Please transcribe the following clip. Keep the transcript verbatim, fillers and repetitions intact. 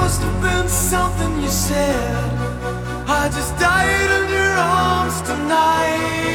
must have been something you said. I just died in your arms tonight.